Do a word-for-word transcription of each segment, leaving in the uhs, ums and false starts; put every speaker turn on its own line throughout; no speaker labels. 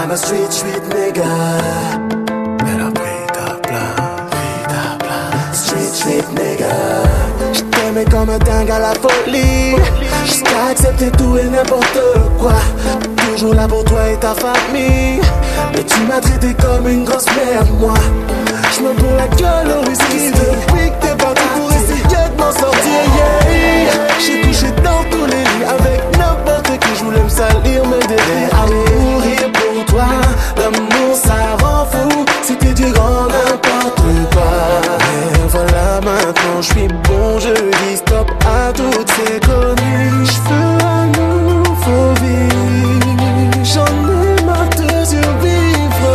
I'm a street, street nigga. Elle a pris ta place, pris ta place. Street, street nigga. J't'aimais comme un dingue à la folie, jusqu'à accepter tout et n'importe quoi. Toujours là pour toi et ta famille, mais tu m'as traité comme une grosse merde, moi. J'me bourre la gueule au whisky depuis que t'es parti pour essayer de m'en sortir, yeah. J'ai couché dans tous les lits avec n'importe qui, j'voulais me salir, me dédire à mourir pour toi. L'amour ça rend fou, c'était du grand n'importe quoi. Mais voilà maintenant j'suis bon, je dis stop à toutes ces conneries. J'veux un nouveau vie, j'en ai marre de survivre.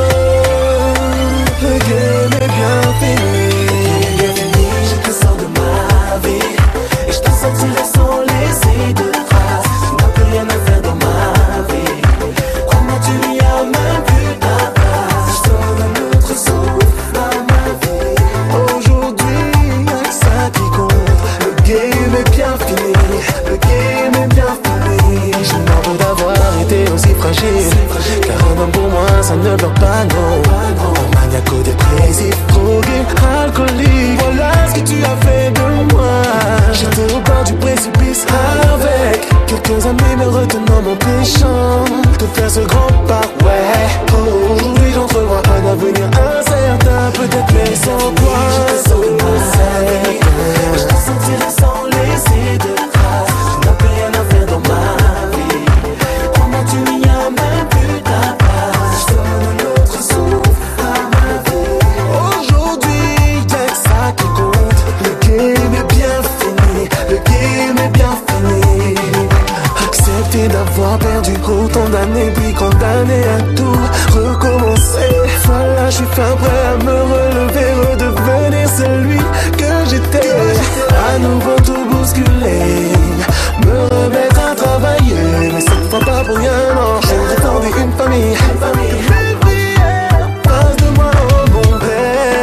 Le game est bien fini, le game est bien fini. Je te sors de ma vie et je te sentirai sans laisser de traces. Tu n'as plus rien à faire dans ma vie, crois-moi tu n'y as même plus ta place. Je donne un autre souffle à ma vie. Aujourd'hui y'a que ça qui compte. Le game est bien fini, le game est bien fini. Je m'en veux d'avoir été aussi fragile, car un homme pour moi ça ne pleure pas, non. Un maniaco dépressif, drogué, alcoolique, voilà ce que tu as fait de moi. J'étais au bord du précipice avec quelques amis me retenant m'empêchant de faire ce grand pas, ouais. Oh, aujourd'hui j'entrevois un avenir incertain, peut-être mais sans toi. Je te sors de ma vie, je te sentirai sans laisser de traces. Tu n'as plus rien à faire dans ma vie, crois-moi tu n'y as même plus ta place. Je donne un autre souffle à ma vie. Aujourd'hui y'a que ça qui compte. Le game est bien fini, le game est bien fini. Accepter d'avoir perdu autant d'années, puis condamné à tout recommencer. Voilà, je suis fin prêt à me relever, redevenir celui que j'étais. À nouveau tout bousculer, me remettre à travailler, mais cette fois pas pour rien, non. J'aimerais tendre une famille, une famille. Mes prières passent de moi, oh mon père.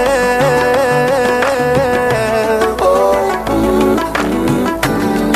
Oh, mm, mm, mm.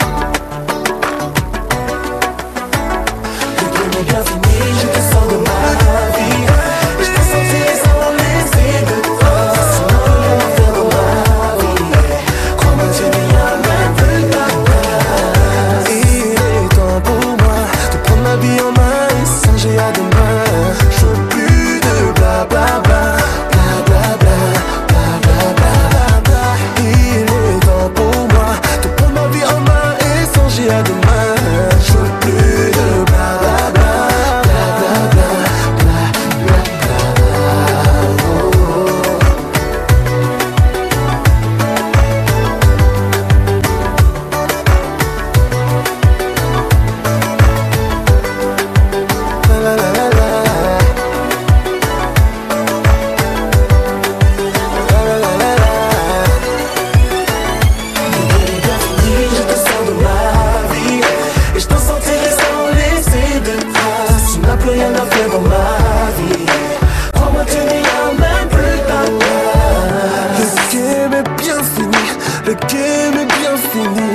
Le game est bien fini, je te sors de ma vie et je te sentirai sans laisser de traces. Sinon rien à faire dans ma vie, crois-moi tu n'y as même plus ta place. Il est temps pour moi de prendre ma vie en main et songer à demain. Je veux plus de blablabla, blablabla, blablabla. Il est temps pour moi de prendre ma vie en main et songer à demain. Je veux plus de blablabla, blablabla, blablabla. La la la la la. La la la la la. Le game est bien fini, je te sors de ma vie et je t'en sentirai sans laisser de traces. Tu n'as plus rien à faire dans ma vie, crois-moi tu n'y as même plus ta place. Le game est bien fini, le game est bien fini.